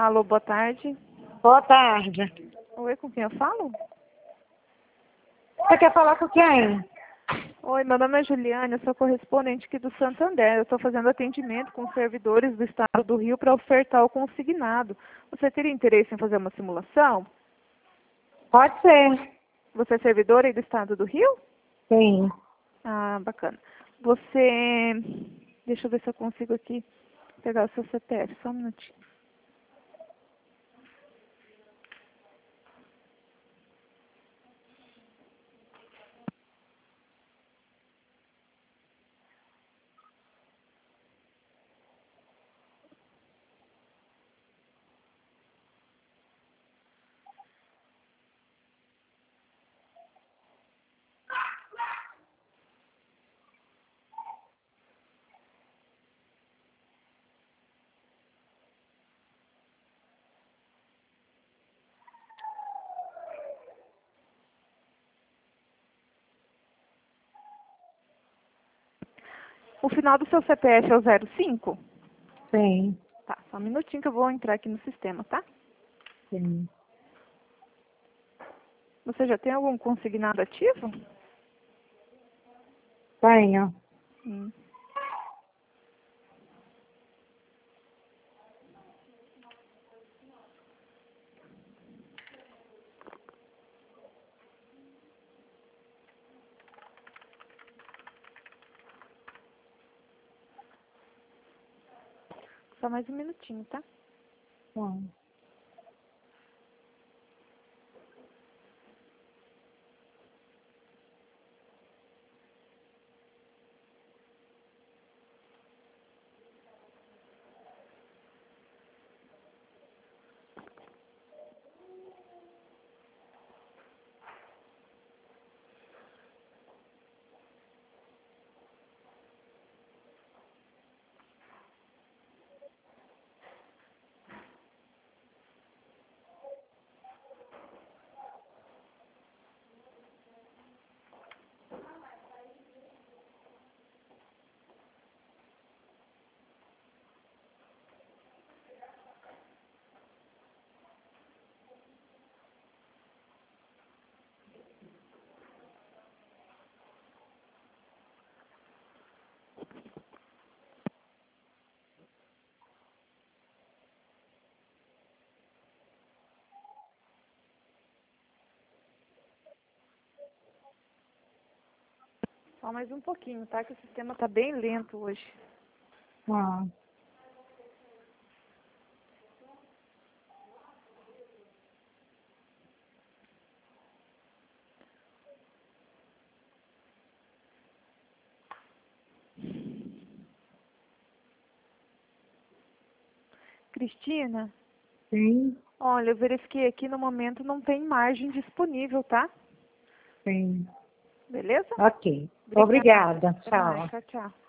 Alô, boa tarde. Boa tarde. Oi, com quem eu falo? Você quer falar com quem? Oi, meu nome é Juliane, eu sou correspondente aqui do Santander. Eu estou fazendo atendimento com servidores do estado do Rio para ofertar o consignado. Você teria interesse em fazer uma simulação? Pode ser. Você é servidor aí do estado do Rio? Sim. Ah, bacana. Você... Deixa eu ver se eu consigo aqui pegar o seu CPF, só um minutinho. O final do seu CPF é o 05? Sim. Tá, só um minutinho que eu vou entrar aqui no sistema, tá? Sim. Você já tem algum consignado ativo? Tenho. Hum. Só mais um minutinho, tá? Bom. Só mais um pouquinho, tá? Que o sistema tá bem lento hoje. Ah. Cristina, Sim. olha, eu verifiquei aqui no momento não tem margem disponível, tá? Sim. Beleza? Ok. Obrigada. Obrigada. Até mais. Tchau. Tchau, tchau.